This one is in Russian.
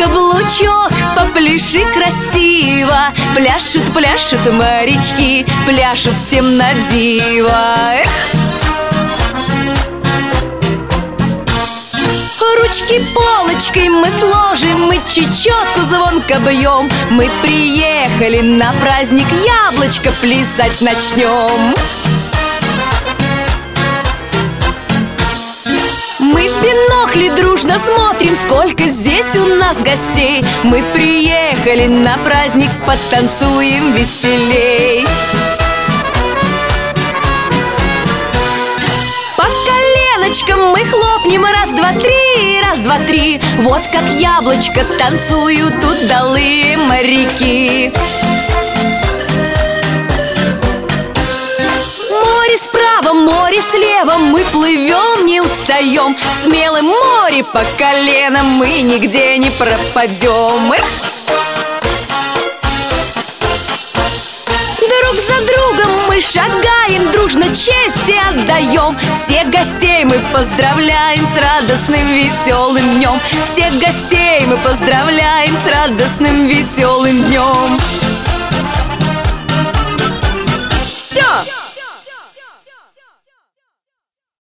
каблучок, попляши красиво. Пляшут, пляшут морячки, пляшут всем на диво. Ручки полочкой мы сложим, мы чечетку звонко бьем. Мы приехали на праздник, яблочко плясать начнем. Мы в бинокли дружно смотрим, сколько здесь у нас гостей. Мы приехали на праздник, потанцуем веселей. По коленочкам мы хлопнем, раз, два, три, раз, два, три. Вот как яблочко танцуют удалые моряки. Море справа, море слева, мы плывем, не устаем. В смелом море по колено мы нигде не пропадем. Друг за другом мы шагаем, дружно честь отдаем. Всех гостей мы поздравляем с радостным веселым днем. Всех гостей мы поздравляем с радостным веселым днем.